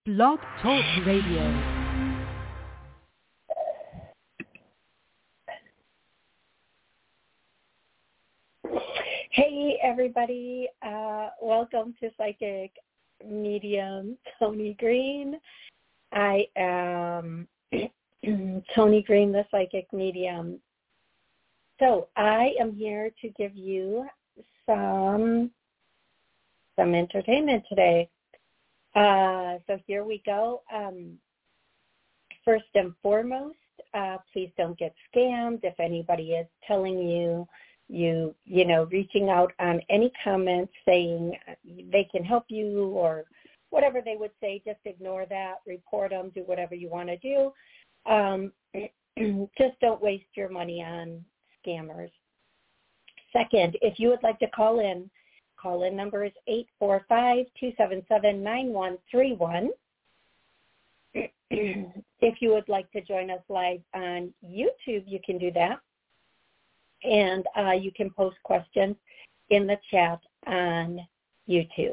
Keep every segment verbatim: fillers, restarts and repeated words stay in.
Blog Talk Radio. Hey everybody, uh, welcome to Psychic Medium Tony Green. I am Tony Green, the Psychic Medium. So I am here to give you some some entertainment today. Uh, so here we go. Um, first and foremost, uh, please don't get scammed. If anybody is telling you you, you know, reaching out on any comments saying they can help you or whatever they would say, just ignore that, report them, do whatever you want to do. Um, just don't waste your money on scammers. Second, if you would like to call in, call-in number is eight four five, two seven seven, nine one three one. If you would like to join us live on YouTube, you can do that. And uh, you can post questions in the chat on YouTube.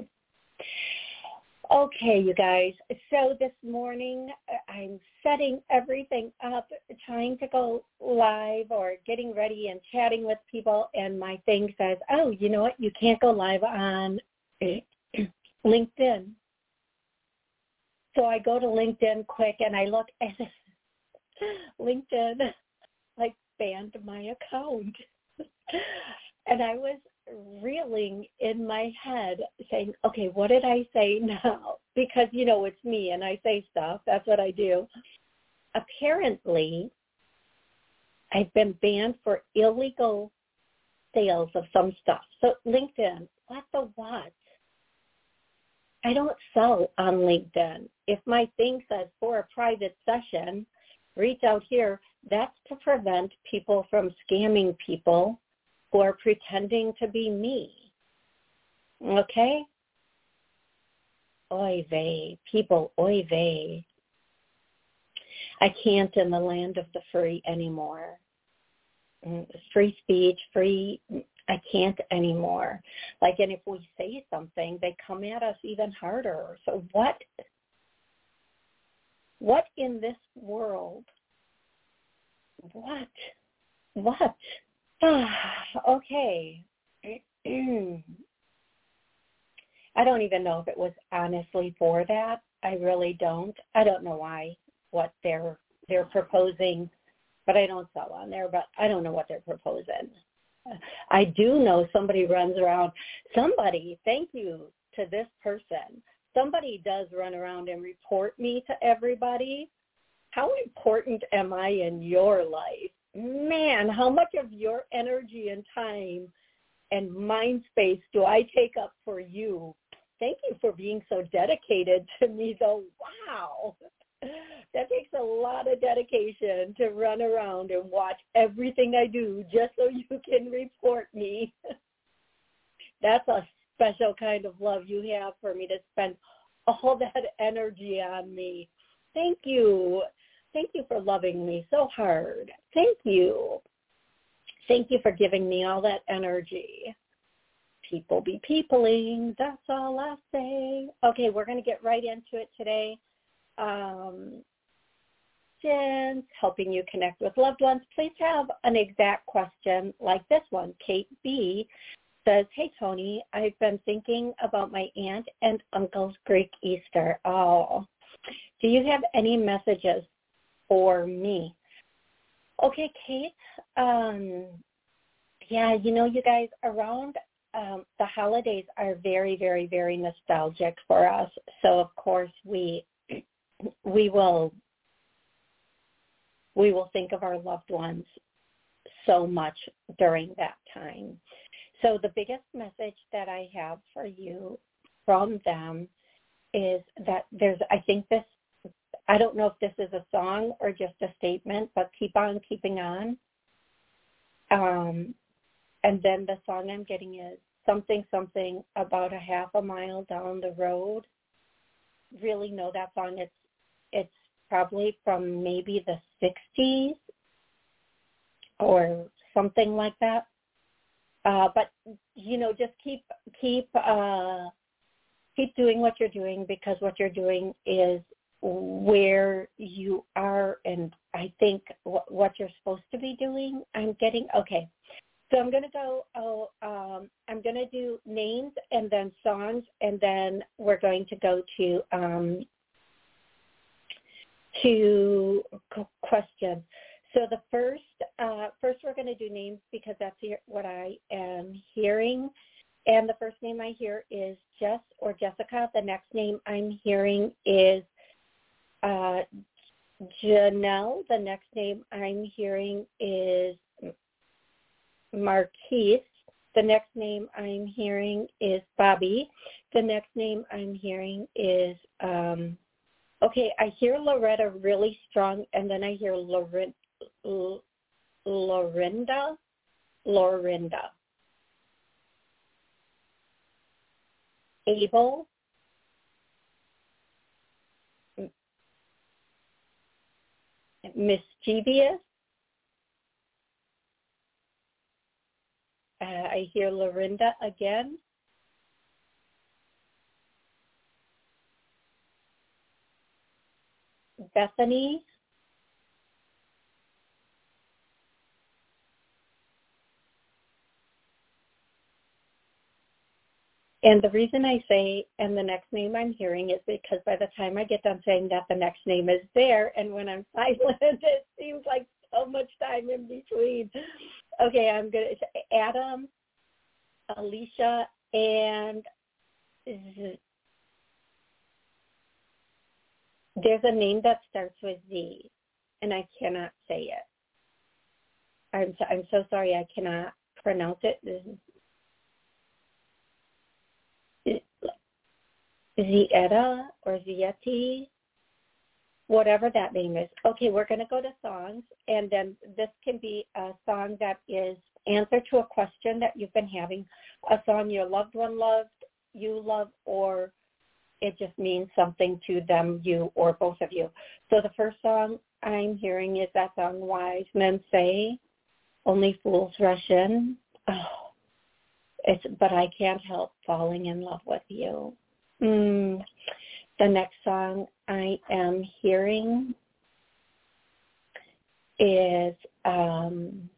Okay, you guys. So this morning I'm setting everything up, trying to go live or getting ready and chatting with people, and my thing says, oh, you know what? You can't go live on LinkedIn. So I go to LinkedIn quick and I look at LinkedIn, like, banned my account. And I was reeling in my head saying, okay, what did I say now? Because, you know, it's me and I say stuff. That's what I do. Apparently, I've been banned for illegal sales of some stuff. So LinkedIn, what the what? I don't sell on LinkedIn. If my thing says for a private session, reach out here, that's to prevent people from scamming people who are pretending to be me. Okay? Oy vey, people, oy vey. I can't in the land of the free anymore. Free speech, free, I can't anymore. Like, and if we say something, they come at us even harder. So what, what in this world What? What? Ah, okay. I don't even know if it was honestly for that. I really don't. I don't know why, what they're they're proposing, but I don't sell on there, but I don't know what they're proposing. I do know somebody runs around. Somebody, thank you to this person. Somebody does run around and report me to everybody. How important am I in your life? Man, how much of your energy and time and mind space do I take up for you? Thank you for being so dedicated to me, though. Wow. That takes a lot of dedication to run around and watch everything I do just so you can report me. That's a special kind of love you have for me to spend all that energy on me. Thank you. Thank you for loving me so hard. Thank you. Thank you for giving me all that energy. People be peopling. That's all I say. Okay, we're going to get right into it today. Um, since helping you connect with loved ones, please have an exact question like this one. Kate B. says, hey, Tony, I've been thinking about my aunt and uncle's Greek Easter. Oh, do you have any messages for me? Okay, Kate. Um, yeah, you know, you guys, around um, the holidays are very, very, very nostalgic for us. So of course we we will we will think of our loved ones so much during that time. So the biggest message that I have for you from them is that there's, I think this, I don't know if this is a song or just a statement, but keep on keeping on. Um, and then the song I'm getting is something, something about a half a mile down the road. Really know that song. It's, it's probably from maybe the sixties or something like that. Uh, but, you know, just keep, keep, uh, keep doing what you're doing, because what you're doing is where you are, and I think what, what you're supposed to be doing. I'm getting, okay. So I'm going to go, oh, um, I'm going to do names and then songs, and then we're going to go to um, to questions. So the first, uh, first we're going to do names because that's what I am hearing. And the first name I hear is Jess or Jessica. The next name I'm hearing is uh, Janelle. The next name I'm hearing is Marquise. The next name I'm hearing is Bobby. The next name I'm hearing is, um, okay, I hear Loretta really strong, and then I hear Lorin- L- Lorinda. Lorinda. Abel. Mischievous. Uh, I hear Lorinda again. Bethany. And the reason I say, and the next name I'm hearing, is because by the time I get done saying that, the next name is there. And when I'm silent, it seems like so much time in between. Okay, I'm going to, Adam, Alicia, and Z. There's a name that starts with Z, and I cannot say it. I'm so, I'm so sorry, I cannot pronounce it. Zieta or Zieti, whatever that name is. Okay, we're going to go to songs, and then this can be a song that is answer to a question that you've been having, a song your loved one loved, you love, or it just means something to them, you, or both of you. So the first song I'm hearing is that song, Wise Men Say, Only Fools Rush In. Oh, it's, but I can't help falling in love with you. Mm. The next song I am hearing is um,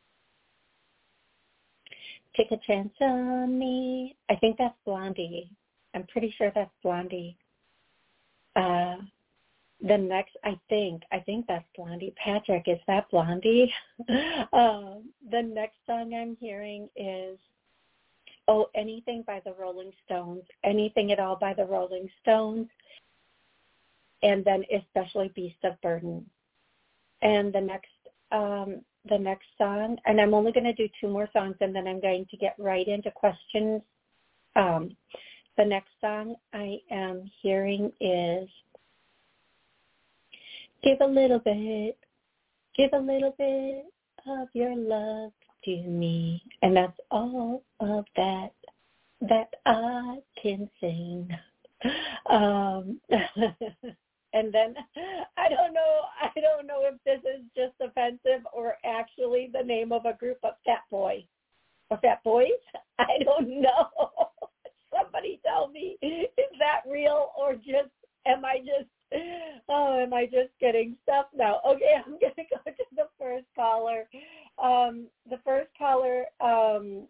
Take a Chance on Me. I think that's Blondie. I'm pretty sure that's Blondie. Uh, the next, I think, I think that's Blondie. Patrick, is that Blondie? uh, the next song I'm hearing is Oh, Anything by the Rolling Stones, Anything at All by the Rolling Stones, and then especially Beast of Burden. And the next um, the next song, and I'm only going to do two more songs, and then I'm going to get right into questions. Um, the next song I am hearing is Give a Little Bit, Give a Little Bit of Your Love to Me, and that's all of that that I can sing. Um, and then I don't know, I don't know if this is just offensive or actually the name of a group of Fat Boy or Fat Boys. I don't know. Somebody tell me, is that real or just am I just oh, am I just getting stuff now? Okay, I'm going to go to the first caller. Um, the first caller, um,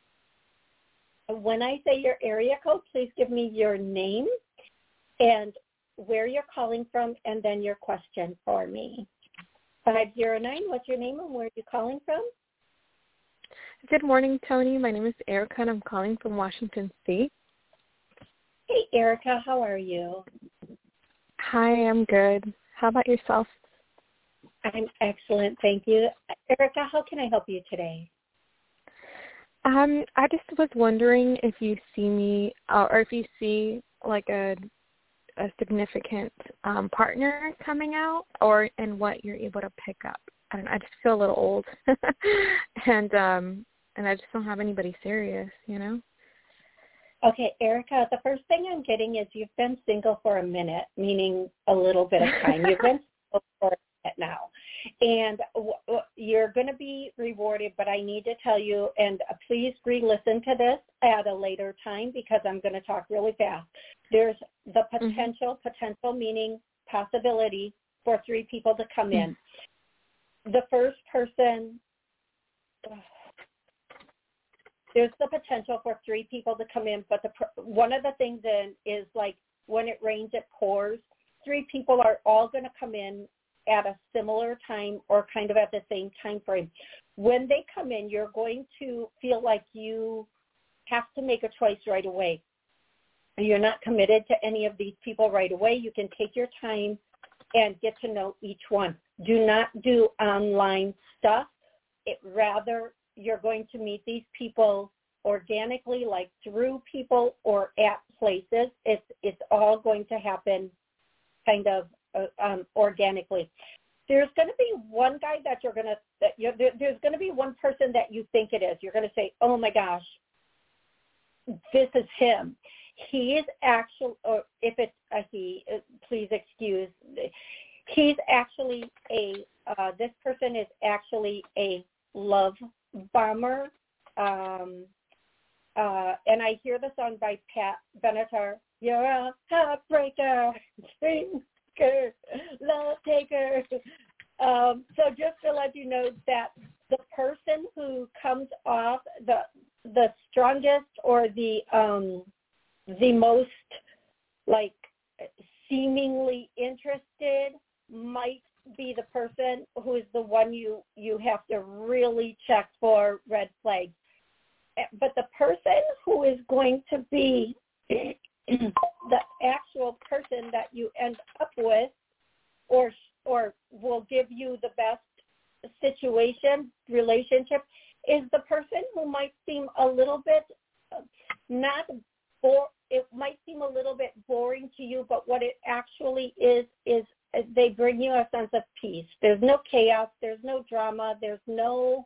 when I say your area code, please give me your name and where you're calling from, and then your question for me. five zero nine, what's your name and where are you calling from? Good morning, Tony. My name is Erica, and I'm calling from Washington State. Hey, Erica, how are you? Hi, I'm good. How about yourself? I'm excellent, thank you. Erica, how can I help you today? Um, I just was wondering if you see me, uh, or if you see like a a significant um, partner coming out, or and what you're able to pick up. I don't know, I just feel a little old, and um, and I just don't have anybody serious, you know. Okay, Erica, the first thing I'm getting is you've been single for a minute, meaning a little bit of time. You've been single for a minute now. And w- w- you're going to be rewarded, but I need to tell you, and please re-listen to this at a later time because I'm going to talk really fast. There's the potential, mm-hmm. potential meaning possibility for three people to come in. The first person, there's the potential for three people to come in, but the one of the things in is like when it rains, it pours. Three people are all going to come in at a similar time or kind of at the same time frame. When they come in, you're going to feel like you have to make a choice right away. You're not committed to any of these people right away. You can take your time and get to know each one. Do not do online stuff. It, rather, you're going to meet these people organically, like through people or at places. It's it's all going to happen kind of uh, um, organically. There's going to be one guy that you're going to, that you're, there, there's going to be one person that you think it is. You're going to say, oh my gosh, this is him. He is actually, or if it's a he, please excuse, he's actually a, uh, this person is actually a love bomber. Um, uh, and I hear the song by Pat Benatar, you're a heartbreaker, drinker, love taker. Um, so just to let you know that the person who comes off the the strongest or the um, the most like seemingly interested might be the person who is the one you, you have to really check for red flags. But the person who is going to be the actual person that you end up with or or will give you the best situation, relationship, is the person who might seem a little bit not bore, it might seem a little bit boring to you, but what it actually is, is they bring you a sense of peace. There's no chaos. There's no drama. There's no,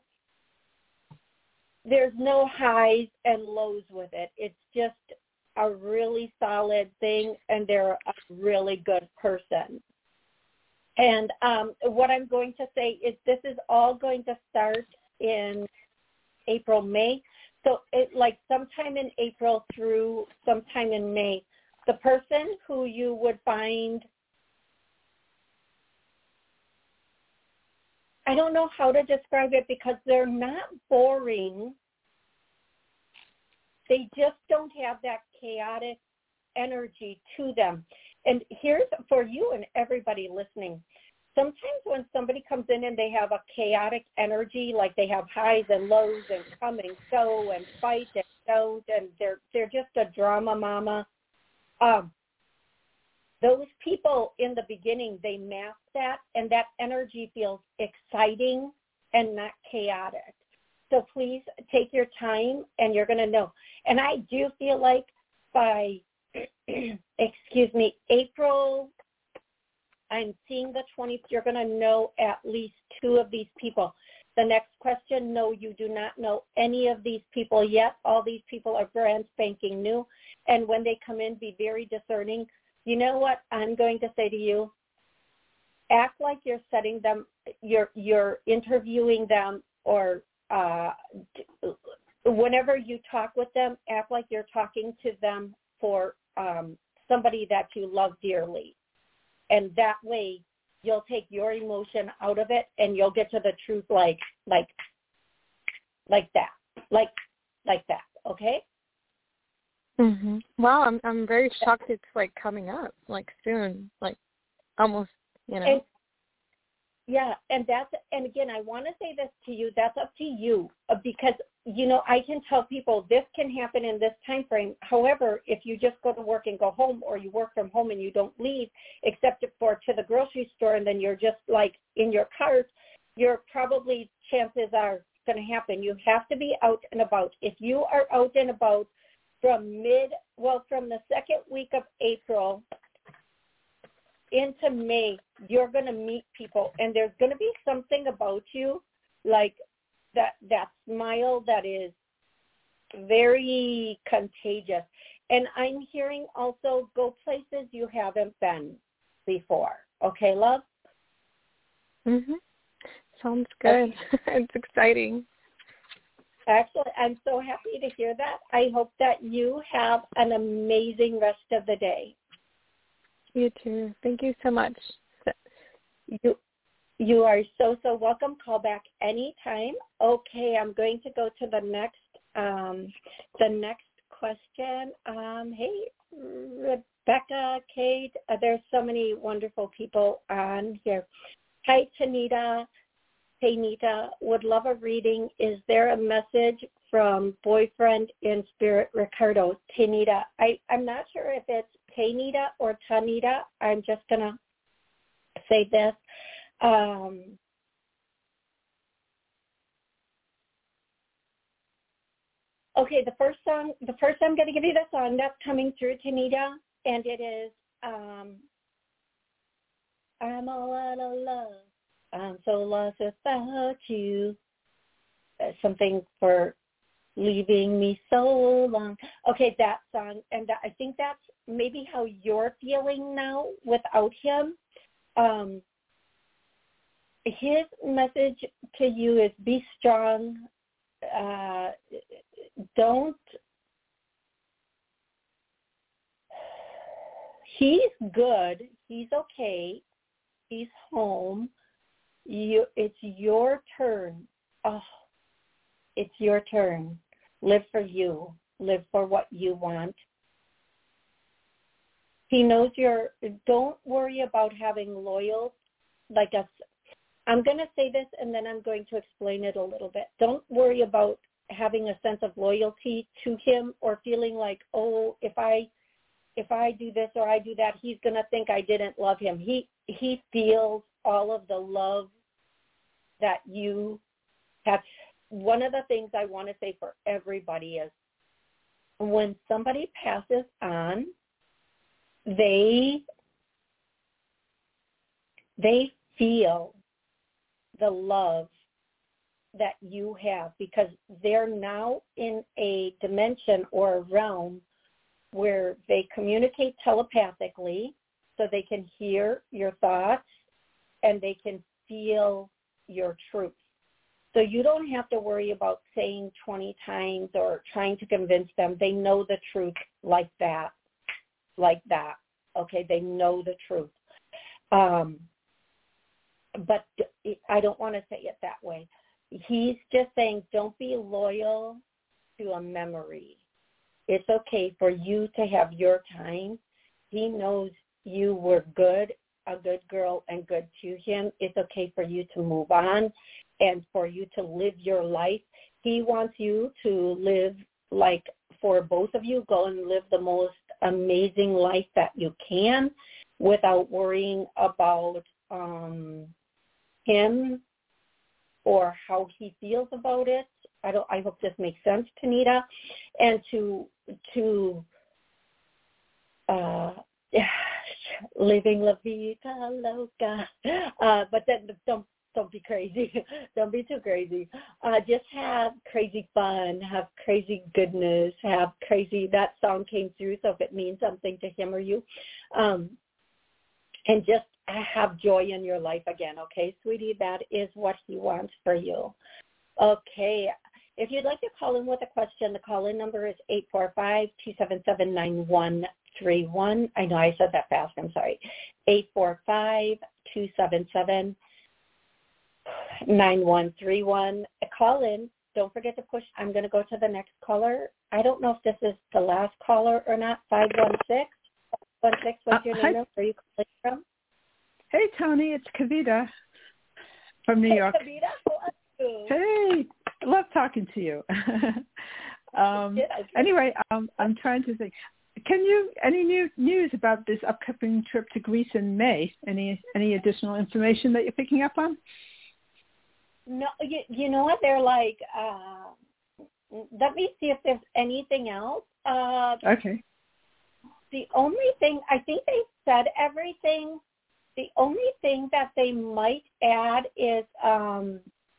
there's no highs and lows with it. It's just a really solid thing, and they're a really good person. And um, what I'm going to say is this is all going to start in April, May. So it, like sometime in April through sometime in May, the person who you would find, I don't know how to describe it because they're not boring. They just don't have that chaotic energy to them. And here's for you and everybody listening. Sometimes when somebody comes in and they have a chaotic energy, like they have highs and lows and come and go and fight and don't, and they're they're just a drama mama. Um, those people in the beginning, they mask that, and that energy feels exciting and not chaotic. So please take your time, and you're going to know. And I do feel like by, excuse me, April, I'm seeing the twentieth, you're going to know at least two of these people. The next question, no, you do not know any of these people yet. All these people are brand spanking new. And when they come in, be very discerning. You know what I'm going to say to you? Act like you're setting them, you're, you're interviewing them, or uh, whenever you talk with them, act like you're talking to them for um, somebody that you love dearly. And that way you'll take your emotion out of it and you'll get to the truth like, like, like that, like, like that. Okay. Mhm. Wow. I'm, I'm very shocked. It's like coming up like soon, like almost, you know. And, yeah. And that's, and again, I want to say this to you, that's up to you uh, because, you know, I can tell people this can happen in this time frame. However, if you just go to work and go home, or you work from home and you don't leave except for to the grocery store, and then you're just like in your cart, you're probably, chances are going to happen. You have to be out and about. If you are out and about from mid, well, from the second week of April into May, you're going to meet people, and there's going to be something about you, like that that smile that is very contagious. And I'm hearing also go places you haven't been before. Okay, love? Mhm. sounds good. It's exciting. Excellent. I'm so happy to hear that. I hope that you have an amazing rest of the day. You too. Thank you so much. You you are so, so welcome. Call back anytime. Okay, I'm going to go to the next um, the next question. Um, hey, Rebecca, Kate, uh, there's so many wonderful people on here. Hi, Tanita. Hey, Nita, would love a reading. Is there a message from boyfriend in spirit, Ricardo? Tanita, I, I'm not sure if it's Tanita or Tanita. I'm just going to say this. Um, okay, the first song, the first I'm going to give you the song that's coming through, Tanita, and it is um, I'm all out of love. I'm so lost without you. Uh, something for leaving me so long. Okay, that song. And that, I think that's maybe how you're feeling now without him. Um, his message to you is be strong. Uh, don't. He's good. He's okay. He's home. You, it's your turn. Oh, it's your turn. Live for you. Live for what you want. He knows you're, don't worry about having loyal, like us. I'm going to say this and then I'm going to explain it a little bit. Don't worry about having a sense of loyalty to him or feeling like, oh, if I, if I do this or I do that, he's going to think I didn't love him. He, he feels all of the love that you have. One of the things I want to say for everybody is when somebody passes on, they they feel the love that you have because they're now in a dimension or a realm where they communicate telepathically so they can hear your thoughts and they can feel your truth. So you don't have to worry about saying twenty times or trying to convince them. They know the truth like that, like that. Okay, they know the truth. Um, but I don't want to say it that way. He's just saying don't be loyal to a memory. It's okay for you to have your time. He knows you were good, a good girl and good to him. It's okay for you to move on and for you to live your life. He wants you to live like for both of you, go and live the most amazing life that you can without worrying about um, him or how he feels about it. I don't. I hope this makes sense, Tanita, and to to uh, living la vida loca, uh, but then don't don't be crazy. Don't be too crazy. Uh, just have crazy fun. Have crazy goodness. Have crazy. That song came through, so if it means something to him or you, um, and just have joy in your life again. Okay, sweetie, that is what he wants for you. Okay. If you'd like to call in with a question, the call-in number is eight four five, two seven seven, nine one three one. I know I said that fast. I'm sorry. eight four five, two seven seven, nine one three one. Call in. Don't forget to push. I'm going to go to the next caller. I don't know if this is the last caller or not. five one six. one six, what's your uh, name? Where are you calling from? Hey, Tony. It's Kavita from New hey, York. Kavita, how are you? Hey. I love talking to you. um, anyway, um, I'm trying to think. Can you any new news about this upcoming trip to Greece in May? Any any additional information that you're picking up on? No, you, you know what? They're like, uh, let me see if there's anything else. Uh, okay. The only thing, I think they said everything. The only thing that they might add is um,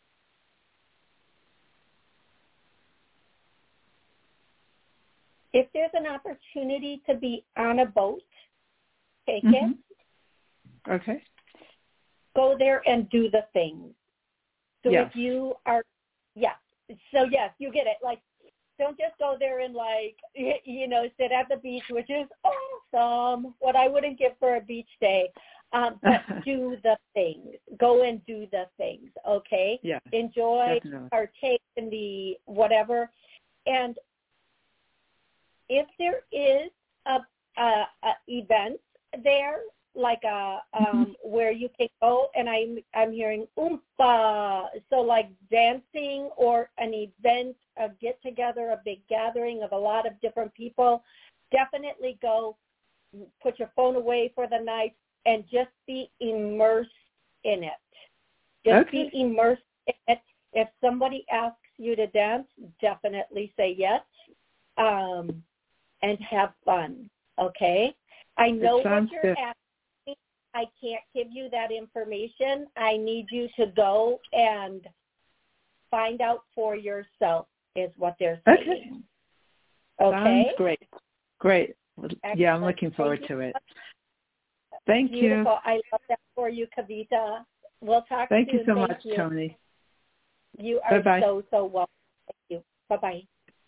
if there's an opportunity to be on a boat, take mm-hmm. it. Okay. Go there and do the things. So yes. if you are, yes. So yes, you get it. Like, don't just go there and like, you know, sit at the beach, which is awesome. What I wouldn't give for a beach day. Um, but do the things. Go and do the things, okay? Yeah, Enjoy, definitely. partake in the whatever. And if there is a, a, a event there, like a um, where you can go, and I'm I'm hearing oompa, so like dancing or an event, a get together, a big gathering of a lot of different people, definitely go. Put your phone away for the night and just be immersed in it. Just okay. be immersed in it. If somebody asks you to dance, definitely say yes, um, and have fun. Okay. I know what you're good. asking. I can't give you that information. I need you to go and find out for yourself is what they're saying. Okay. Okay? Sounds great. Great. Excellent. Yeah, I'm looking forward Thank to you. it. Thank Beautiful. you. I love that for you, Kavita. We'll talk Thank soon. you so Thank much, you. Tony. You are Bye-bye. so, so welcome. Thank you. Bye-bye.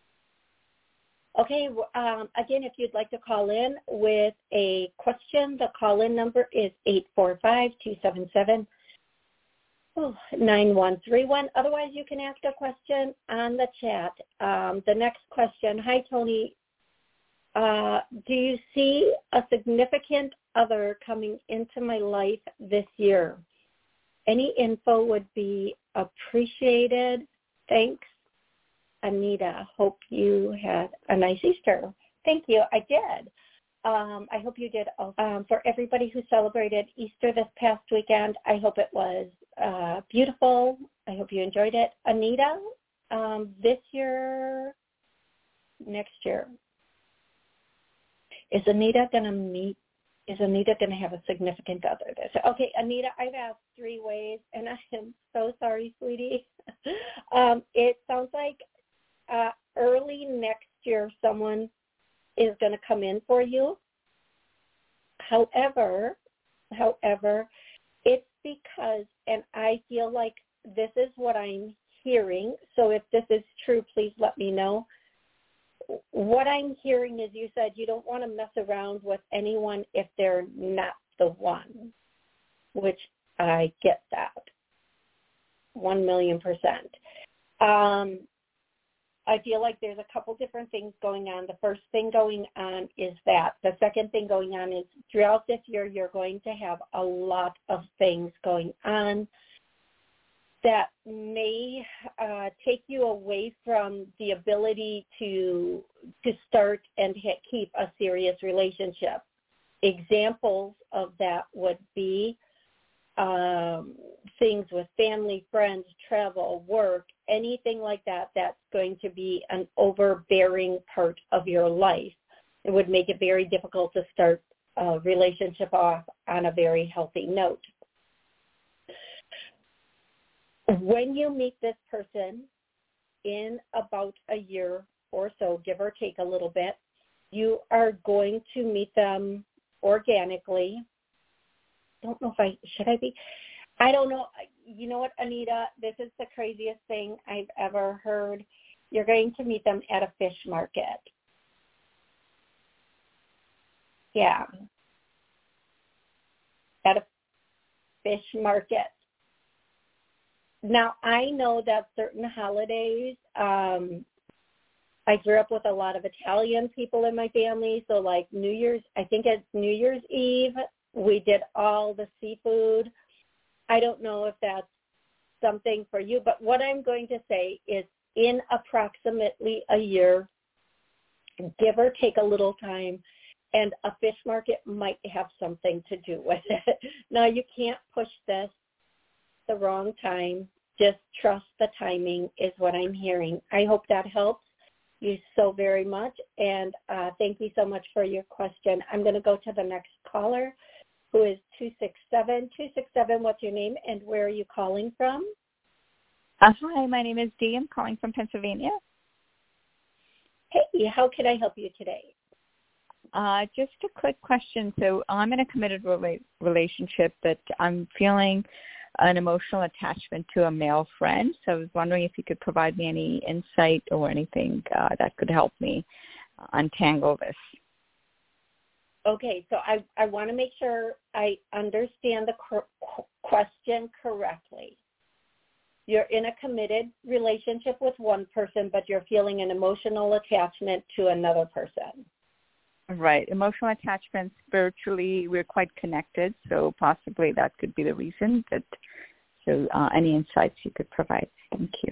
Okay, um, again, if you'd like to call in with a question, the call-in number is eight four five, two seven seven, nine one three one. Otherwise, you can ask a question on the chat. Um, the next question, hi, Tony. Uh, do you see a significant other coming into my life this year? Any info would be appreciated. Thanks. Anita, hope you had a nice Easter. Thank you. I did. Um, I hope you did. Um, for everybody who celebrated Easter this past weekend, I hope it was uh, beautiful. I hope you enjoyed it. Anita, um, this year, next year, is Anita going to meet? Is Anita going to have a significant other this year? Okay, Anita, I've asked three ways, and I am so sorry, sweetie. um, it sounds like Uh, early next year, someone is going to come in for you. However, however, it's because, and I feel like this is what I'm hearing, so if this is true, please let me know. What I'm hearing is you said you don't want to mess around with anyone if they're not the one, which I get that, one million percent. Um, I feel like there's a couple different things going on. The first thing going on is that. The second thing going on is throughout this year, you're going to have a lot of things going on that may uh, take you away from the ability to to start and ha- keep a serious relationship. Examples of that would be um, things with family, friends, travel, work, anything like that that's going to be an overbearing part of your life. It would make it very difficult to start a relationship off on a very healthy note. When you meet this person in about a year or so, give or take a little bit, you are going to meet them organically. Don't know if I, should I be, I don't know. You know what, Anita, this is the craziest thing I've ever heard. You're going to meet them at a fish market. Yeah. At a fish market. Now, I know that certain holidays, um, I grew up with a lot of Italian people in my family, so like New Year's, I think it's New Year's Eve, we did all the seafood. I don't know if that's something for you, but what I'm going to say is in approximately a year, give or take a little time, and a fish market might have something to do with it. Now, you can't push this the wrong time. Just trust the timing is what I'm hearing. I hope that helps you so very much, and uh, thank you so much for your question. I'm going to go to the next caller, who is two six seven. two six seven, what's your name, and where are you calling from? Uh, hi, my name is Dee. I'm calling from Pennsylvania. Hey, how can I help you today? Uh, just a quick question. So I'm in a committed rela- relationship that I'm feeling an emotional attachment to a male friend. So I was wondering if you could provide me any insight or anything uh, that could help me untangle this. Okay, so I, I want to make sure I understand the cor- question correctly. You're in a committed relationship with one person, but you're feeling an emotional attachment to another person. Right. Emotional attachment, spiritually, we're quite connected, so possibly that could be the reason. But so uh, any insights you could provide. Thank you.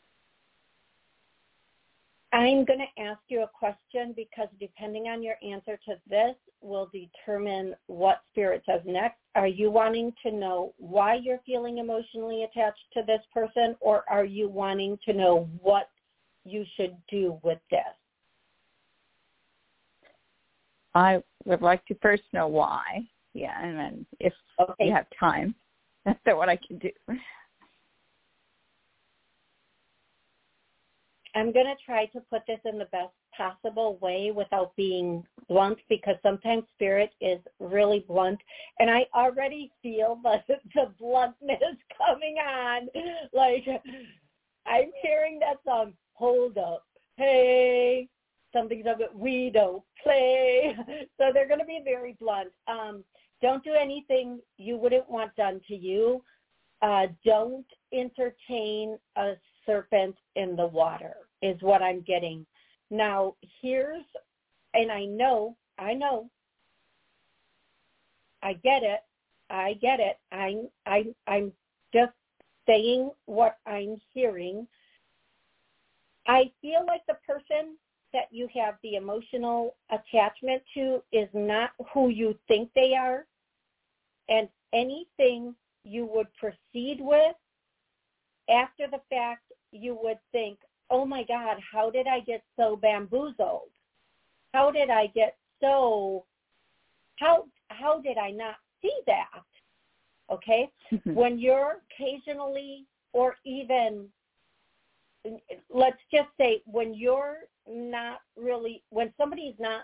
I'm going to ask you a question because depending on your answer to this will determine what Spirit says next. Are you wanting to know why you're feeling emotionally attached to this person, or are you wanting to know what you should do with this? I would like to first know why, yeah, and then if okay. you have time, that's what I can do. I'm going to try to put this in the best possible way without being blunt, because sometimes Spirit is really blunt, and I already feel the, the bluntness coming on. Like, I'm hearing that song, Hold Up, Hey, something's up, we don't play. So they're going to be very blunt. Um, don't do anything you wouldn't want done to you. Uh, don't entertain a serpent in the water is what I'm getting. Now, here's, and I know, I know, I get it, I get it. I'm, I'm, I'm just saying what I'm hearing. I feel like the person that you have the emotional attachment to is not who you think they are, and anything you would proceed with after the fact, you would think, oh my God, how did I get so bamboozled? How did I get so, how how did I not see that? Okay? Mm-hmm. When you're occasionally, or even, let's just say, when you're not really, when somebody's not,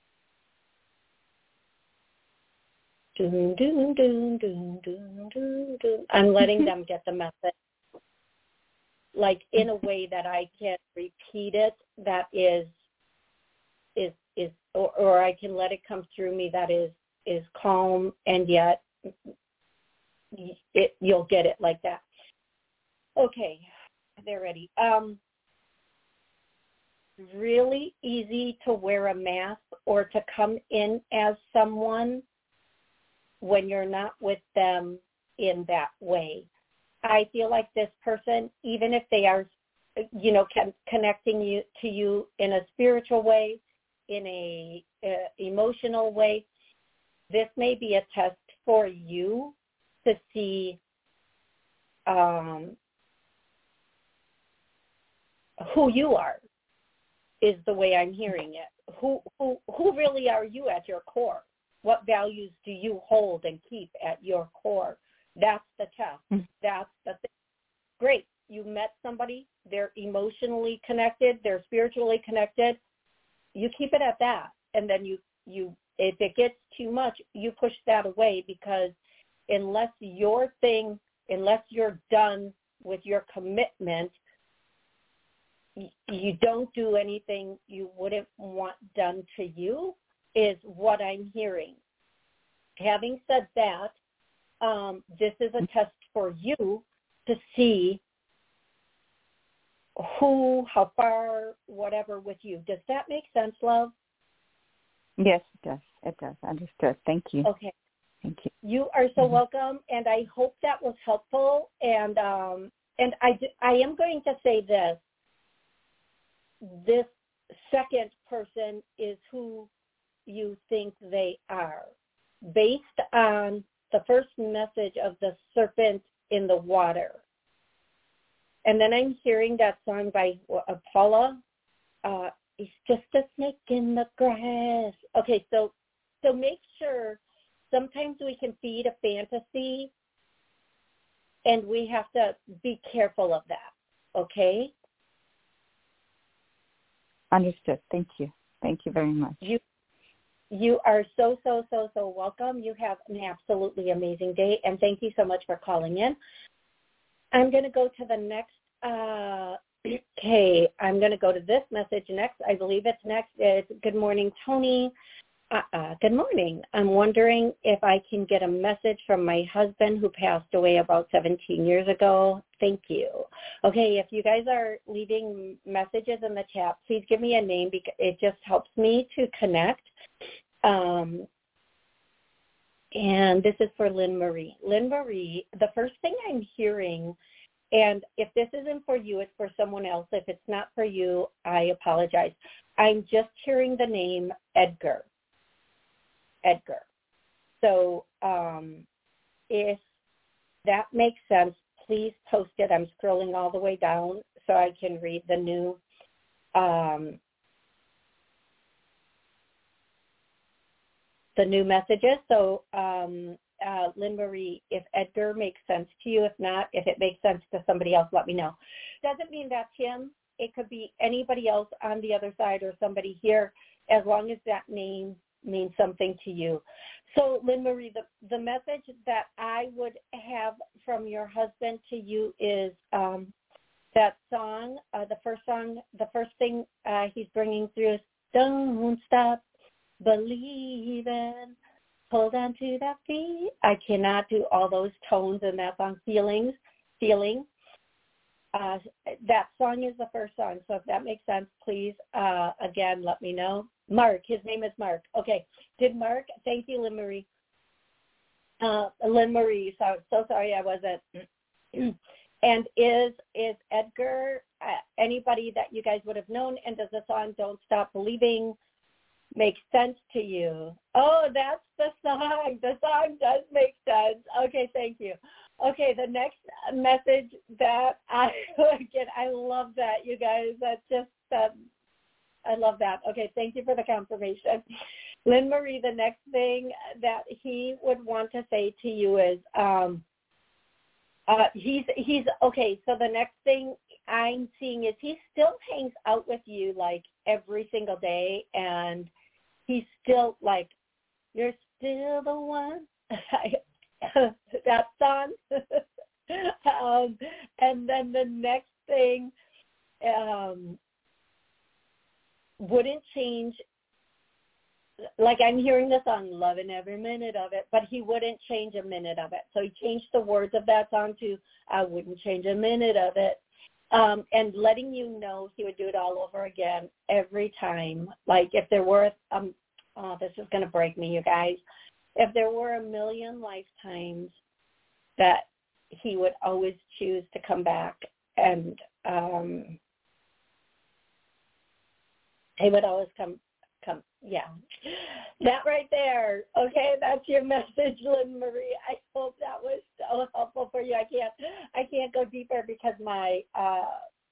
doom, doom, doom, doom, doom, doom, doom, I'm letting them get the message. Like in a way that I can repeat it, that is, is, is, or, or I can let it come through me that is, is calm, and yet it, you'll get it like that. Okay, they're ready. Um, really easy to wear a mask or to come in as someone when you're not with them in that way. I feel like this person, even if they are, you know, connecting you to you in a spiritual way, in a uh, emotional way, this may be a test for you to see um, who you are, is the way I'm hearing it. Who, who, who really are you at your core? What values do you hold and keep at your core? That's the test. Mm-hmm. That's the thing. Great. You met somebody. They're emotionally connected. They're spiritually connected. You keep it at that. And then you, you, if it gets too much, you push that away, because unless your thing, unless you're done with your commitment, you don't do anything you wouldn't want done to you, is what I'm hearing. Having said that, Um, this is a test for you to see who, how far, whatever with you. Does that make sense, love? Yes, it does. It does. Understood. Thank you. Okay. Thank you. You are so mm-hmm. welcome, and I hope that was helpful. And um, and I, I am going to say this. This second person is who you think they are, based on the first message of the serpent in the water. And then I'm hearing that song by uh, Paula. Uh, it's just a snake in the grass. Okay, so so make sure, sometimes we can feed a fantasy, and we have to be careful of that, okay? Understood. Thank you. Thank you very much. You You are so, so, so, so welcome. You have an absolutely amazing day, and thank you so much for calling in. I'm going to go to the next, uh, okay, I'm going to go to this message next. I believe it's next. It's good morning, Tony. Uh-uh, good morning. I'm wondering if I can get a message from my husband who passed away about seventeen years ago. Thank you. Okay, if you guys are leaving messages in the chat, please give me a name because it just helps me to connect. Um, and this is for Lynn Marie. Lynn Marie, the first thing I'm hearing, and if this isn't for you, it's for someone else. If it's not for you, I apologize. I'm just hearing the name Edgar. Edgar. So um, if that makes sense, please post it. I'm scrolling all the way down so I can read the new um, the new messages. So um, uh, Lynn Marie, if Edgar makes sense to you, if not, if it makes sense to somebody else, let me know. Doesn't mean that's him. It could be anybody else on the other side or somebody here, as long as that name means something to you. So, Lynn Marie, the, the message that I would have from your husband to you is um, that song, uh, the first song, the first thing uh, he's bringing through is Don't Stop Believing, Hold On to That Beat. I cannot do all those tones in that song. Feelings, feeling. Uh, that song is the first song. So if that makes sense, please, uh, again, let me know. Mark, his name is Mark. Okay. Did Mark, thank you, Lynn Marie. Uh, Lynn Marie, so, so sorry I wasn't. And is is Edgar uh, anybody that you guys would have known? And does the song Don't Stop Believing make sense to you? Oh, that's the song. The song does make sense. Okay, thank you. Okay, the next message that I get, I love that, you guys. That's just, um, I love that. Okay, thank you for the confirmation. Lynn Marie, the next thing that he would want to say to you is, um, uh, he's, he's, okay, so the next thing I'm seeing is he still hangs out with you like every single day, and he's still like, you're still the one. That song. um, and then the next thing um, wouldn't change. Like I'm hearing the song, loving every minute of it, but he wouldn't change a minute of it. So he changed the words of that song to, I wouldn't change a minute of it. Um, and letting you know he would do it all over again every time. Like if there were, um, oh, this is going to break me, you guys. If there were a million lifetimes that he would always choose to come back, and um, he would always come, come, yeah. That right there, okay, that's your message, Lynn Marie. I hope that was so helpful for you. I can't, I can't go deeper because my, uh,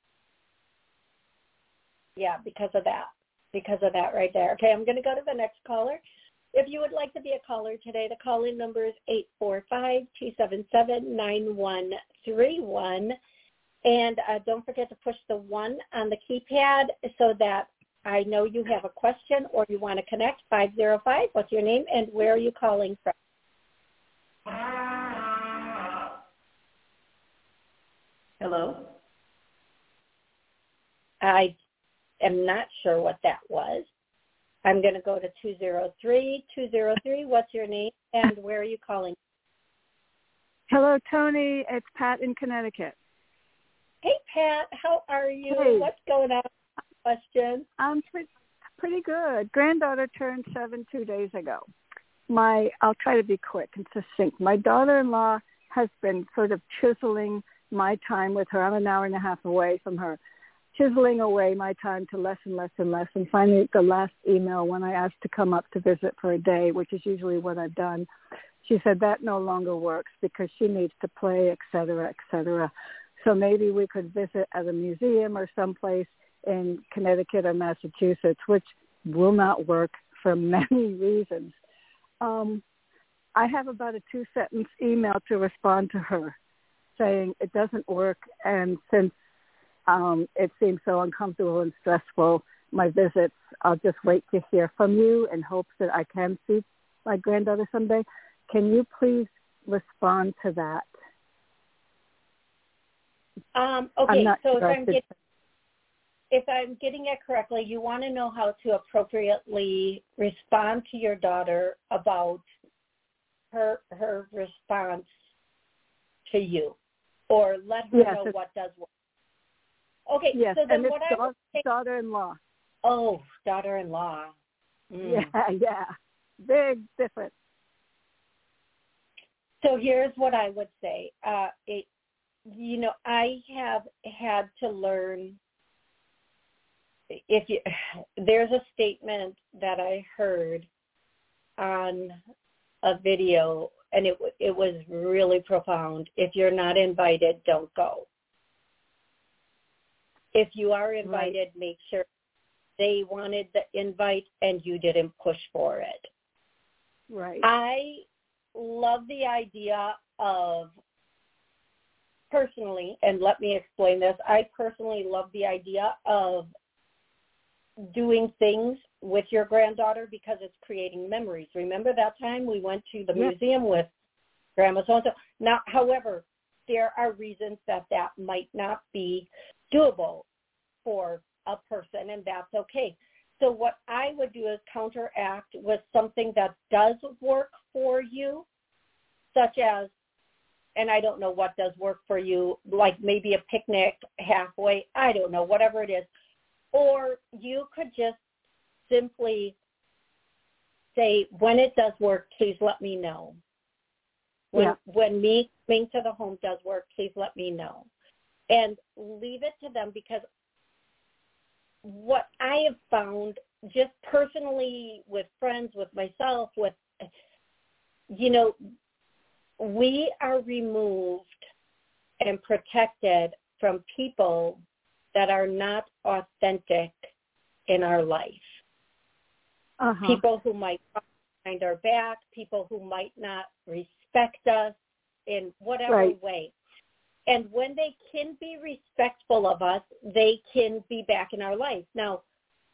yeah, because of that, because of that right there. Okay, I'm going to go to the next caller. If you would like to be a caller today, the call-in number is eight four five, two seven seven, nine one three one. And uh, don't forget to push the one on the keypad so that I know you have a question or you want to connect. five zero five, what's your name and where are you calling from? Hello? I am not sure what that was. I'm going to go to two zero three. two zero three, what's your name and where are you calling? Hello, Tony. It's Pat in Connecticut. Hey, Pat. How are you? Hey. What's going on? Question? I'm pretty, pretty good. Granddaughter turned seven two days ago. My, I'll try to be quick and succinct. My daughter-in-law has been sort of chiseling my time with her. I'm an hour and a half away from her. Chiseling away my time to less and less and less. And finally, the last email, when I asked to come up to visit for a day, which is usually what I've done, she said that no longer works because she needs to play, et cetera, et cetera. So maybe we could visit at a museum or someplace in Connecticut or Massachusetts, which will not work for many reasons. Um, I have about a two-sentence email to respond to her saying it doesn't work, and since Um, it seems so uncomfortable and stressful my visits. I'll just wait to hear from you in hopes that I can see my granddaughter someday. Can you please respond to that? Um, okay, so if I'm, get, if I'm getting it correctly, you want to know how to appropriately respond to your daughter about her her response to you, or let her yes, know what does work. Okay, yes, so then and it's what da- I would say, daughter-in-law. Oh, daughter-in-law. Mm. Yeah, yeah, big difference. So here's what I would say. Uh, it, you know, I have had to learn. If you, there's a statement that I heard on a video, and it it was really profound. If you're not invited, don't go. If you are invited, right. Make sure they wanted the invite and you didn't push for it. Right. I love the idea of, personally, and let me explain this, I personally love the idea of doing things with your granddaughter because it's creating memories. Remember that time we went to the yes. museum with Grandma so-and-so? Now, however, there are reasons that that might not be doable for a person, and that's okay. So what I would do is counteract with something that does work for you, such as, and I don't know what does work for you, like maybe a picnic halfway, I don't know, whatever it is. Or you could just simply say, when it does work, please let me know. When, yeah. when me coming to the home does work, please let me know. And leave it to them, because what I have found just personally with friends, with myself, with, you know, we are removed and protected from people that are not authentic in our life. Uh-huh. People who might talk behind our back, people who might not respect us in whatever right. way. And when they can be respectful of us, they can be back in our life. Now,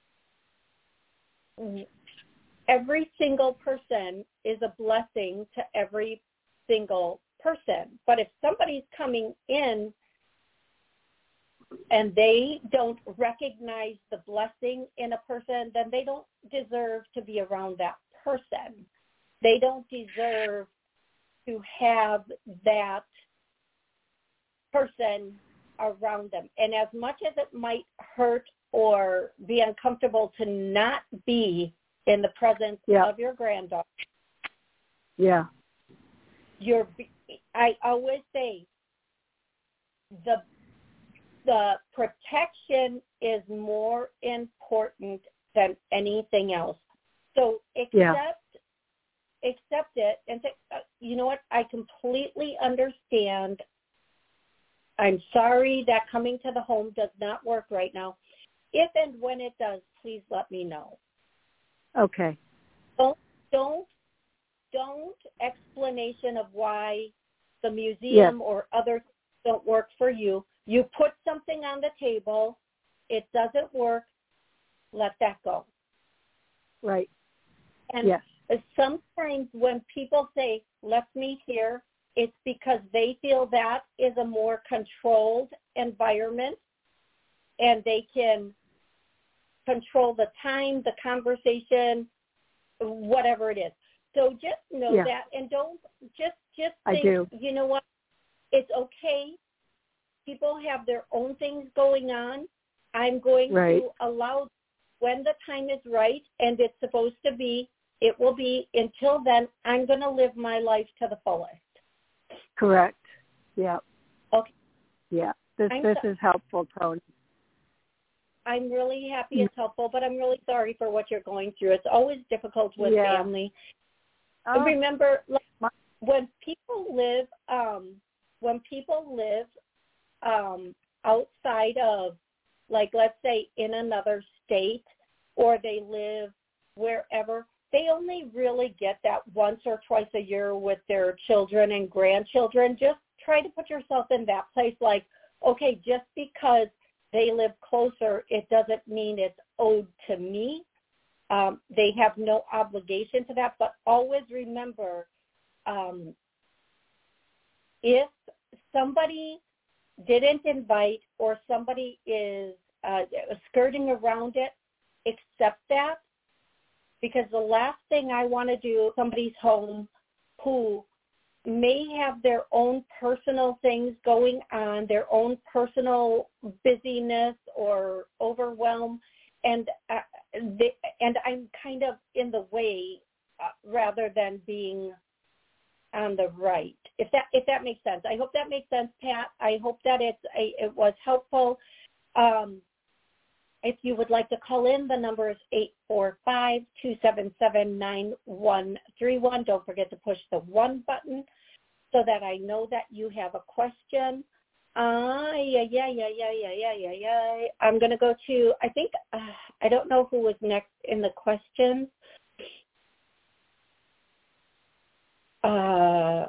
every single person is a blessing to every single person. But if somebody's coming in and they don't recognize the blessing in a person, then they don't deserve to be around that person. They don't deserve to have that person around them. And as much as it might hurt or be uncomfortable to not be in the presence yeah. of your granddaughter, yeah, you're, I always say the the protection is more important than anything else. So accept yeah. accept it and say, you know what, I completely understand. I'm sorry that coming to the home does not work right now. If and when it does, please let me know. Okay. Don't, don't, don't explanation of why the museum yeah. or other don't work for you. You put something on the table, it doesn't work, let that go. Right. And yes. sometimes when people say, let's meet here, it's because they feel that is a more controlled environment and they can control the time, the conversation, whatever it is. So just know yeah. that, and don't just just I think, do. you know what, it's okay. People have their own things going on. I'm going right. to allow, when the time is right and it's supposed to be, it will be. Until then, I'm going to live my life to the fullest. Correct. Yeah. Okay. Yeah. This I'm this so- is helpful, Tony. I'm really happy it's helpful, but I'm really sorry for what you're going through. It's always difficult with yeah. family. Oh. Remember, like, when people live, um, when people live um, outside of, like, let's say in another state, or they live wherever, they only really get that once or twice a year with their children and grandchildren. Just try to put yourself in that place, like, okay, just because they live closer, it doesn't mean it's owed to me. Um, they have no obligation to that, but always remember, um, if somebody didn't invite or somebody is uh, skirting around it, accept that, because the last thing I want to do, somebody's home who may have their own personal things going on, their own personal busyness or overwhelm, and uh, they, and I'm kind of in the way uh, rather than being on the right. If that if that makes sense, I hope that makes sense, Pat. I hope that it's a, it was helpful. Um, if you would like to call in, the number is eight four five, two seven seven, nine one three one. Don't forget to push the one button so that I know that you have a question. Uh, yeah, yeah, yeah, yeah, yeah, yeah, yeah, yeah. I'm going to go to, I think, uh, I don't know who was next in the questions. Uh,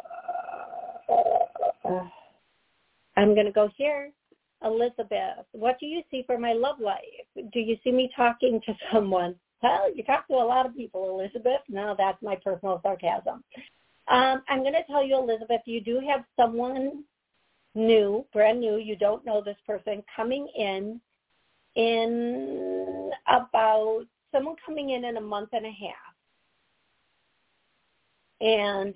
uh, I'm going to go here. Elizabeth, what do you see for my love life? Do you see me talking to someone? Well, you talk to a lot of people, Elizabeth. No, that's my personal sarcasm. Um, I'm going to tell you, Elizabeth, you do have someone new, brand new, you don't know this person, coming in in about, someone coming in in a month and a half. And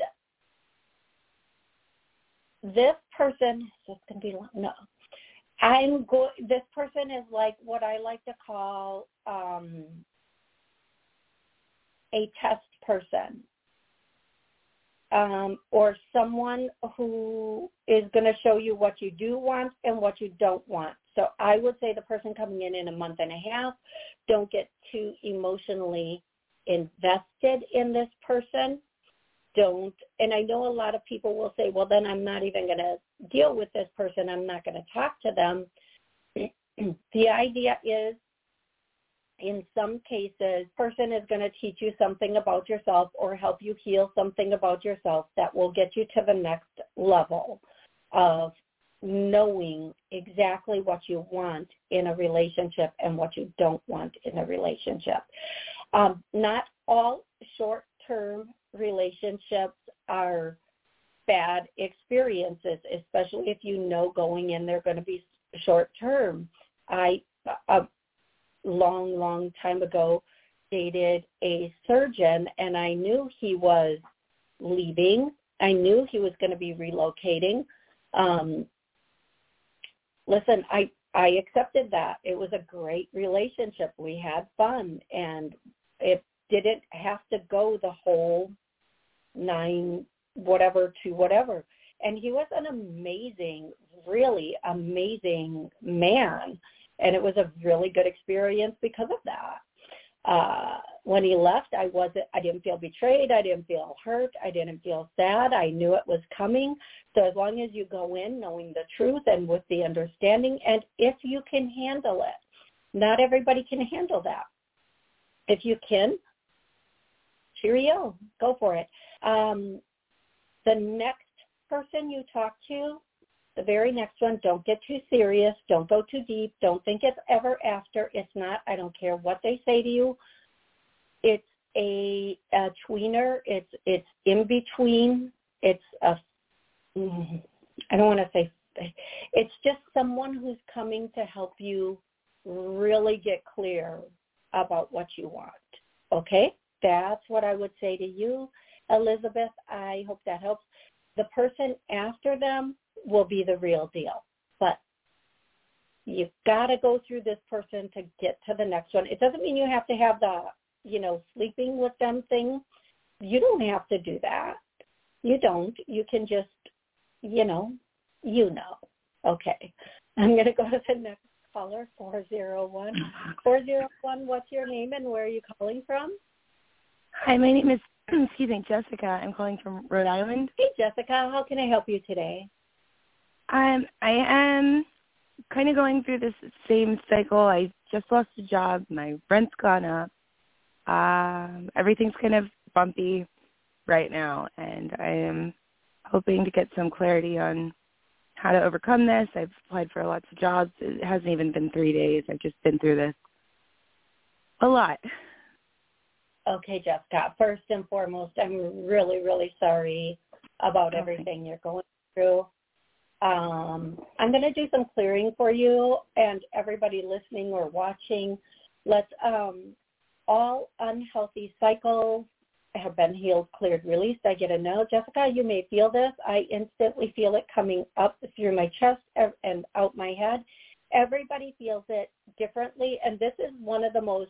this person, is going to be, no, I'm go. This person is like what I like to call um, a test person, um, or someone who is going to show you what you do want and what you don't want. So I would say the person coming in in a month and a half, don't get too emotionally invested in this person. Don't, and I know a lot of people will say, well, then I'm not even going to deal with this person. I'm not going to talk to them. The idea is, in some cases, person is going to teach you something about yourself or help you heal something about yourself that will get you to the next level of knowing exactly what you want in a relationship and what you don't want in a relationship. Um, not all short-term relationships are bad experiences, especially if you know going in they're going to be short-term. I, a long, long time ago, dated a surgeon, and I knew he was leaving. I knew he was going to be relocating. Um, listen, I, I accepted that. It was a great relationship. We had fun, and it didn't have to go the whole nine whatever to whatever. And he was an amazing, really amazing man. And it was a really good experience because of that. Uh, when he left, I wasn't, I didn't feel betrayed. I didn't feel hurt. I didn't feel sad. I knew it was coming. So as long as you go in knowing the truth and with the understanding, and if you can handle it, not everybody can handle that. If you can, cheerio, go for it. Um, the next person you talk to, the very next one, don't get too serious. Don't go too deep. Don't think it's ever after. It's not. I don't care what they say to you. It's a, a tweener. It's it's in between. It's a, I don't want to say, it's just someone who's coming to help you really get clear about what you want. Okay? That's what I would say to you, Elizabeth. I hope that helps. The person after them will be the real deal. But you've got to go through this person to get to the next one. It doesn't mean you have to have the, you know, sleeping with them thing. You don't have to do that. You don't. You can just, you know, you know. Okay. I'm going to go to the next caller, four zero one. four zero one, what's your name and where are you calling from? Hi, my name is, excuse me, Jessica. I'm calling from Rhode Island. Hey, Jessica. How can I help you today? Um, I am kind of going through this same cycle. I just lost a job. My rent's gone up. Um, everything's kind of bumpy right now, and I am hoping to get some clarity on how to overcome this. I've applied for lots of jobs. It hasn't even been three days. I've just been through this. A lot. Okay, Jessica. First and foremost, I'm really, really sorry about okay. everything you're going through. Um, I'm going to do some clearing for you and everybody listening or watching. Let's um, all unhealthy cycles have been healed, cleared, released. I get a no. Jessica, you may feel this. I instantly feel it coming up through my chest and out my head. Everybody feels it differently, and this is one of the most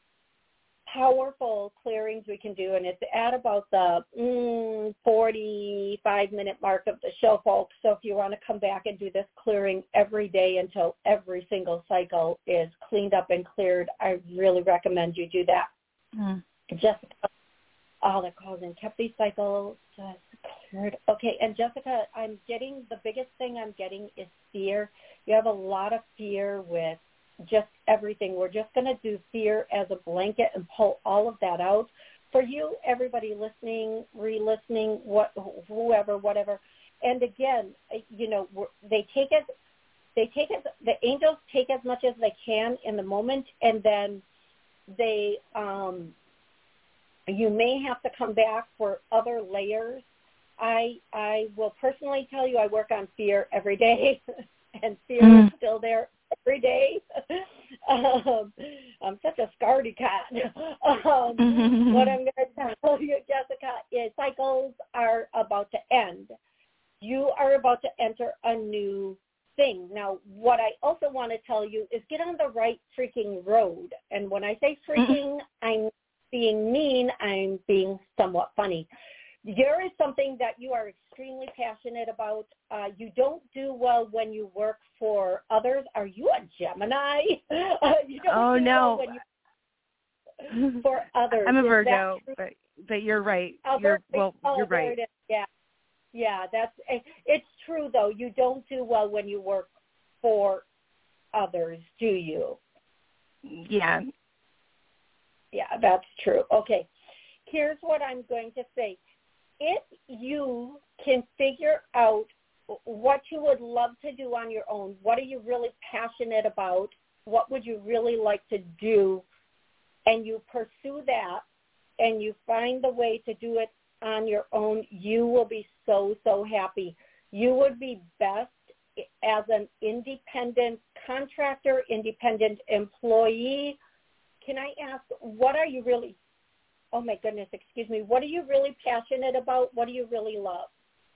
powerful clearings we can do, and it's at about the mm, forty-five minute mark of the show, folks. So if you want to come back and do this clearing every day until every single cycle is cleaned up and cleared, I really recommend you do that. Mm. Jessica, all the calls and kept these cycles just cleared. Okay, and Jessica, I'm getting, the biggest thing I'm getting is fear. You have a lot of fear with just everything. We're just going to do fear as a blanket and pull all of that out. For you, everybody listening, re-listening, what, whoever, whatever. And again, you know, they take it, they take it, the angels take as much as they can in the moment, and then they, um, you may have to come back for other layers. I I will personally tell you I work on fear every day, and fear mm. is still there every day. um, I'm such a scaredy cat. um, mm-hmm. What I'm going to tell you, Jessica, is cycles are about to end. You are about to enter a new thing. Now, what I also want to tell you is get on the right freaking road. And when I say freaking, mm-hmm. I'm being mean, I'm being somewhat funny. There is something that you are extremely passionate about. Uh, you don't do well when you work for others. Are you a Gemini? Uh, you don't oh, do no. Well when you, for others. I'm a is Virgo, but, but you're right. Oh, you're, well, oh, you're right. Yeah, yeah, that's it's true, though. You don't do well when you work for others, do you? Yeah. Yeah, that's true. Okay, here's what I'm going to say. If you can figure out what you would love to do on your own, what are you really passionate about, what would you really like to do, and you pursue that and you find the way to do it on your own, you will be so, so happy. You would be best as an independent contractor, independent employee. Can I ask, what are you really Oh, my goodness, excuse me. What are you really passionate about? What do you really love?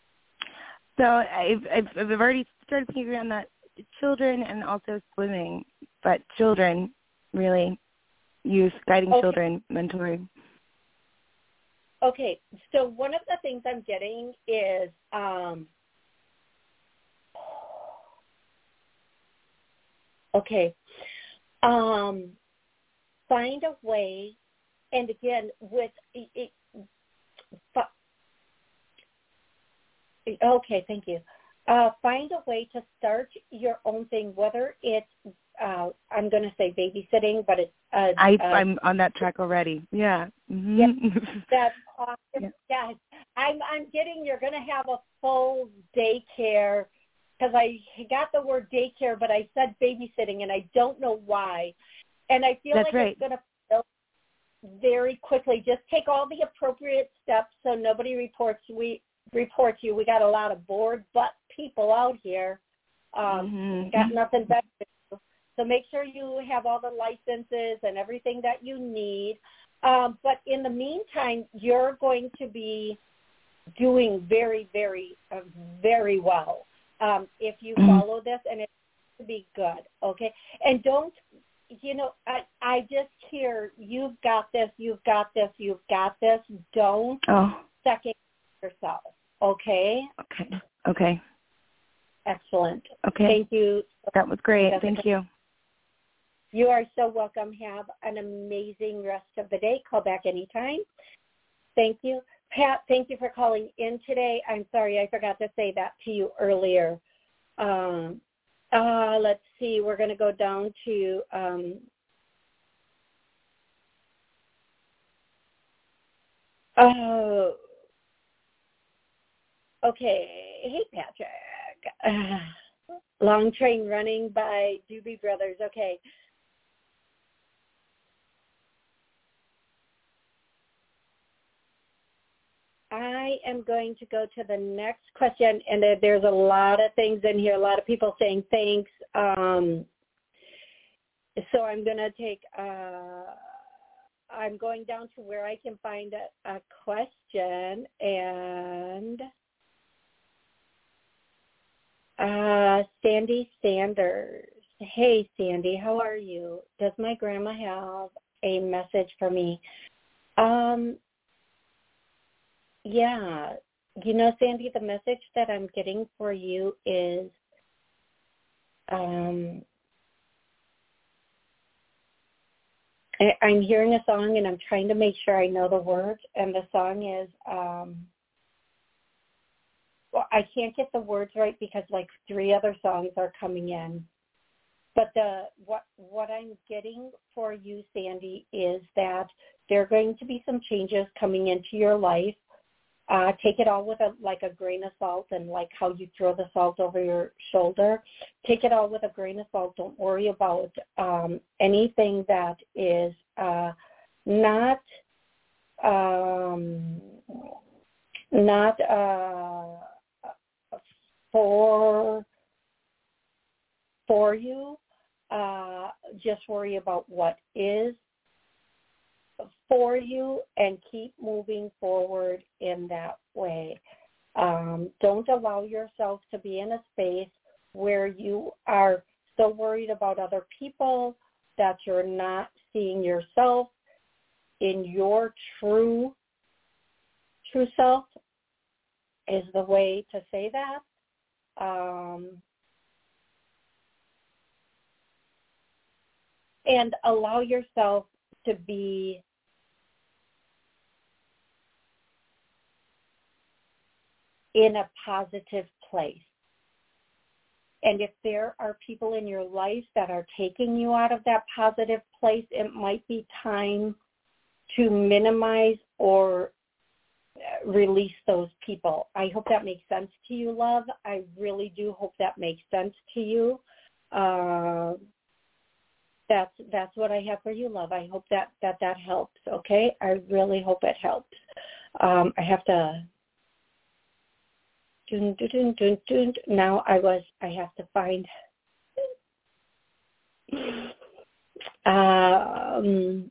So I've, I've, I've already started figuring on that children and also swimming, but children, really, youth, guiding okay. children, mentoring. Okay, so one of the things I'm getting is um, okay, um, find a way. And again, with it, okay, thank you. Uh, find a way to start your own thing, whether it's, uh, I'm going to say babysitting, but it's... Uh, I, uh, I'm on that track already, yeah. Mm-hmm. yeah that's awesome. Yeah. Yes. I'm, I'm getting, you're going to have a full daycare, because I got the word daycare, but I said babysitting, and I don't know why. And I feel that's like right. it's going to very quickly. Just take all the appropriate steps so nobody reports we reports you. We got a lot of bored butt people out here. Um, mm-hmm. Got nothing better to do. So make sure you have all the licenses and everything that you need. Um, but in the meantime, you're going to be doing very, very, uh, very well um, if you mm-hmm. follow this, and it's going to be good. Okay, and don't. You know, I, I just hear, you've got this, you've got this, you've got this. Don't oh. second yourself, okay? Okay. Okay. Excellent. Okay. Thank you. That was great. Jessica. Thank you. You are so welcome. Have an amazing rest of the day. Call back anytime. Thank you. Pat, thank you for calling in today. I'm sorry, I forgot to say that to you earlier. Um, Uh, let's see. We're going to go down to um, oh, okay. Hey, Patrick. Uh, Long Train Running by Doobie Brothers. Okay. I am going to go to the next question, and there's a lot of things in here, a lot of people saying thanks. Um, so I'm going to take, uh, I'm going down to where I can find a, a question, and uh, Sandy Sanders. Hey, Sandy, how are you? Does my grandma have a message for me? Um, yeah, you know, Sandy, the message that I'm getting for you is um, I, I'm hearing a song, and I'm trying to make sure I know the words, and the song is, um, well, I can't get the words right because like three other songs are coming in. But the what what I'm getting for you, Sandy, is that there are going to be some changes coming into your life. Uh, take it all with a like a grain of salt, and like how you throw the salt over your shoulder. Take it all with a grain of salt. Don't worry about um, anything that is uh, not um, not uh, for for you. Uh, just worry about what is for you and keep moving forward in that way. Um, don't allow yourself to be in a space where you are so worried about other people that you're not seeing yourself in your true, true self is the way to say that. Um, And allow yourself to be in a positive place. And if there are people in your life that are taking you out of that positive place, it might be time to minimize or release those people. I hope that makes sense to you, love. I really do hope that makes sense to you. Uh, That's that's what I have for you, love. I hope that that, that helps, okay? I really hope it helps. Um, I have to, dun, dun, dun, dun, dun. Now I was, I have to find, um,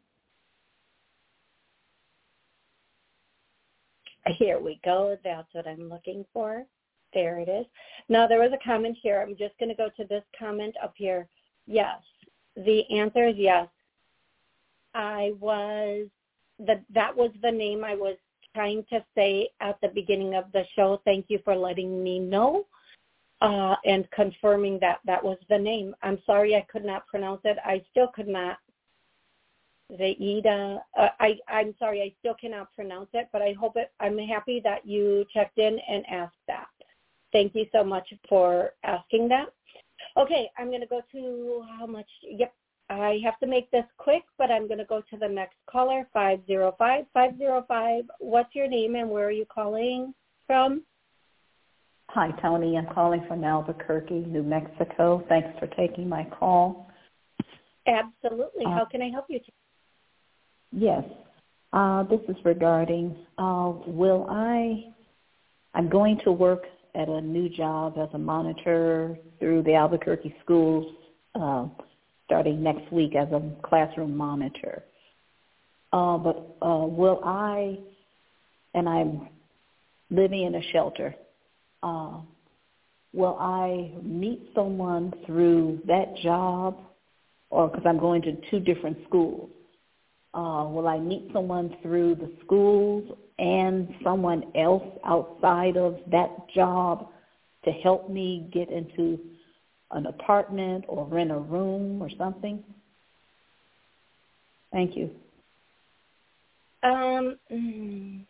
here we go. That's what I'm looking for. There it is. Now there was a comment here. I'm just going to go to this comment up here. Yes. The answer is yes. I was, the, that was the name I was trying to say at the beginning of the show. Thank you for letting me know uh, and confirming that that was the name. I'm sorry I could not pronounce it. I still could not. Zaida. Uh, I, I'm sorry, I still cannot pronounce it, but I hope it, I'm happy that you checked in and asked that. Thank you so much for asking that. Okay, I'm going to go to how much, yep, I have to make this quick, but I'm going to go to the next caller, five zero five, five zero five. What's your name and where are you calling from? Hi, Tony. I'm calling from Albuquerque, New Mexico. Thanks for taking my call. Absolutely. Uh, how can I help you? Yes. Uh, this is regarding, uh, will I, I'm going to work at a new job as a monitor through the Albuquerque schools uh, starting next week as a classroom monitor. Uh, but uh, will I, and I'm living in a shelter, uh, will I meet someone through that job, or because I'm going to two different schools? Uh, will I meet someone through the schools and someone else outside of that job to help me get into an apartment or rent a room or something? Thank you. Um, mm,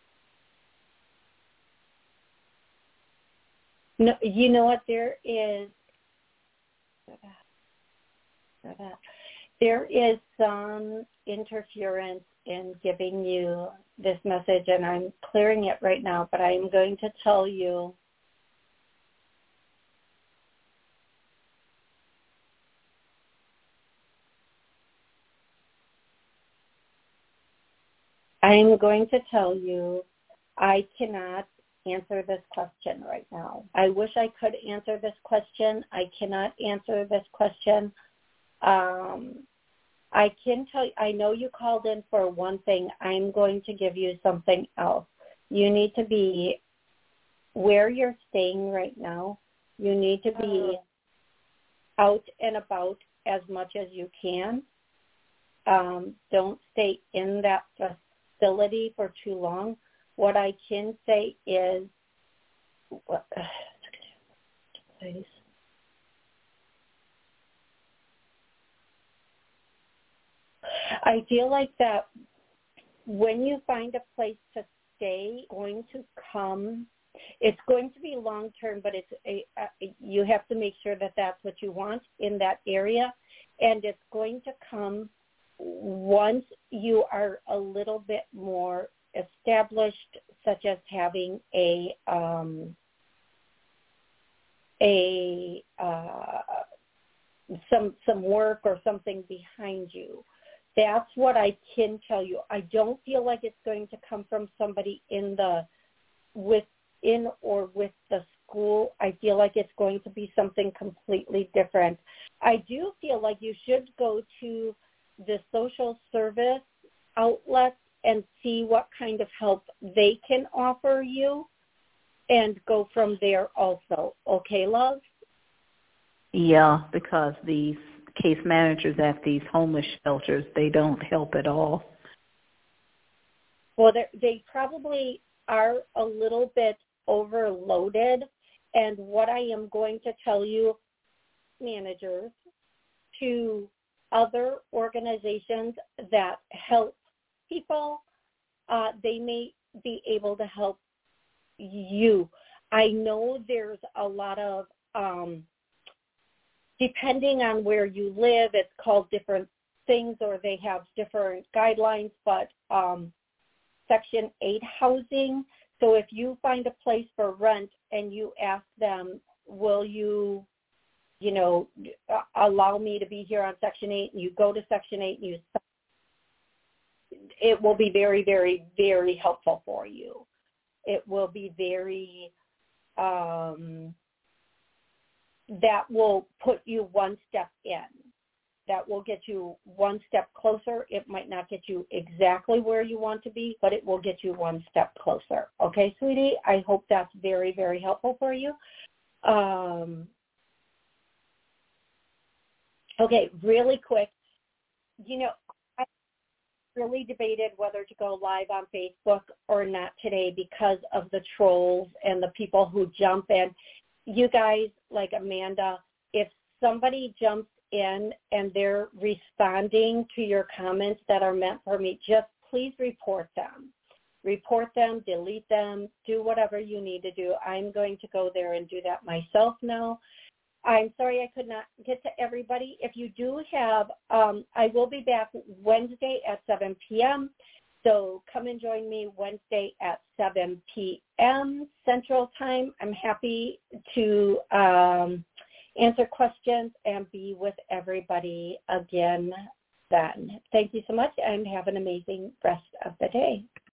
no, you know what, there is, there is some interference in giving you this message, and I'm clearing it right now, but I am going to tell you I am going to tell you I cannot answer this question right now. I wish I could answer this question. I cannot answer this question. Um, I can tell you, I know you called in for one thing. I'm going to give you something else. You need to be where you're staying right now. You need to be out and about as much as you can. Um, don't stay in that facility for too long. What I can say is, what, I feel like that when you find a place to stay, going to come, it's going to be long term, but it's a, a, you have to make sure that that's what you want in that area, and it's going to come once you are a little bit more established, such as having a um, a uh, some some work or something behind you. That's what I can tell you. I don't feel like it's going to come from somebody in the within or with the school. I feel like it's going to be something completely different. I do feel like you should go to the social service outlets and see what kind of help they can offer you and go from there also. Okay, love? Yeah, because these case managers at these homeless shelters, they don't help at all. Well, they probably are a little bit overloaded. And what I am going to tell you, managers, to other organizations that help people, uh, they may be able to help you. I know there's a lot of, um, depending on where you live, it's called different things or they have different guidelines, but um, Section eight housing. So if you find a place for rent and you ask them, will you, you know, allow me to be here on Section eight, and you go to Section eight and you, it will be very, very, very helpful for you. It will be very, um, that will put you one step in. That will get you one step closer. It might not get you exactly where you want to be, but it will get you one step closer. Okay, sweetie? I hope that's very, very helpful for you. Um, okay, really quick. You know, I really debated whether to go live on Facebook or not today because of the trolls and the people who jump in. You guys, like Amanda, if somebody jumps in and they're responding to your comments that are meant for me, just please report them. Report them, delete them, do whatever you need to do. I'm going to go there and do that myself now. I'm sorry I could not get to everybody. If you do have, um, I will be back Wednesday at seven p.m., so come and join me Wednesday at seven p.m. Central Time. I'm happy to um, answer questions and be with everybody again then. Thank you so much and have an amazing rest of the day.